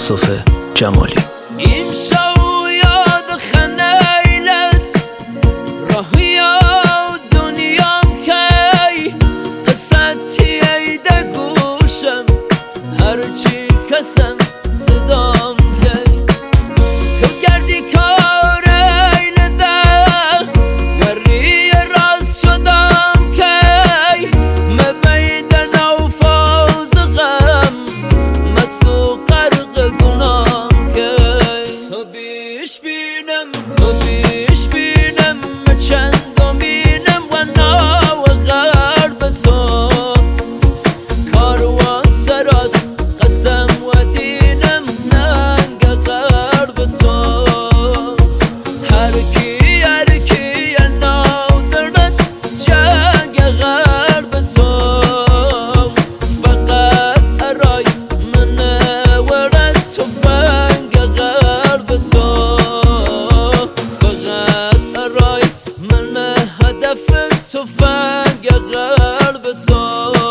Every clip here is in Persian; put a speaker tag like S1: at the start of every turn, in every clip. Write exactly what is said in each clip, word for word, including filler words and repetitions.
S1: یوسف جمالی.
S2: امشب یاد خنیلت راهیا دنیام کی قصتی ایده گوشم هرچی کسم صدام کی تو گردی کار ایلده وری راست شدم کی مبیدن و فاز غم مسو غرق گنام کی تو بیش بینم تو بیش بینم چند و بینم و نا و غرب تو کاروان سراست قسم و دینم ننگ غرب تو هر کی هر کی نادرد جنگ غرب تو فقط ارای من ورد تفنگ غرب تو فقط ارای من هدف تفنگ غرب تو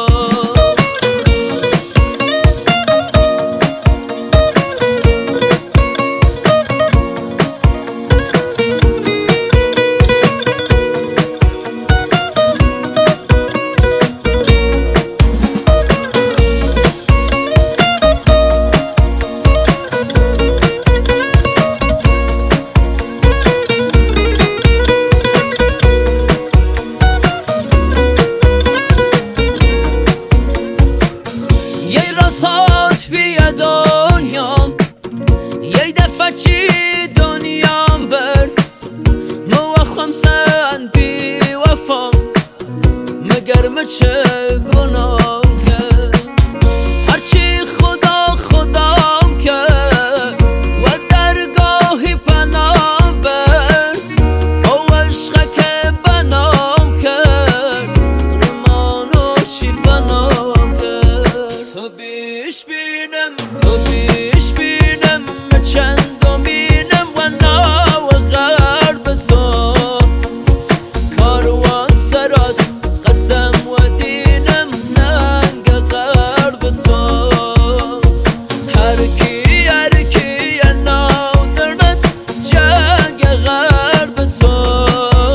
S2: سات بیا دنیام یه دفعه چی دنیام برد موخم سن بی وفام مگر مچه گناه کرد هرچی خدا خدام کرد و درگاهی پنام برد او عشقه که بنام کرد رمانو چی فنام کرد تو بیش بینم تو بیش بینم چند و بینم و نا و غرب تو کاروان سراست قسم و دینم ننگ غرب تو هر کی هر کی نادرد جنگ غرب تو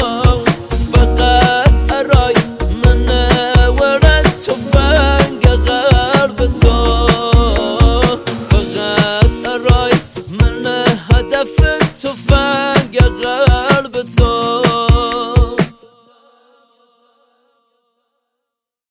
S2: فقط ارای من ورد تفنگ غرب تو فقط ارای من هدف تفنگ غرب تو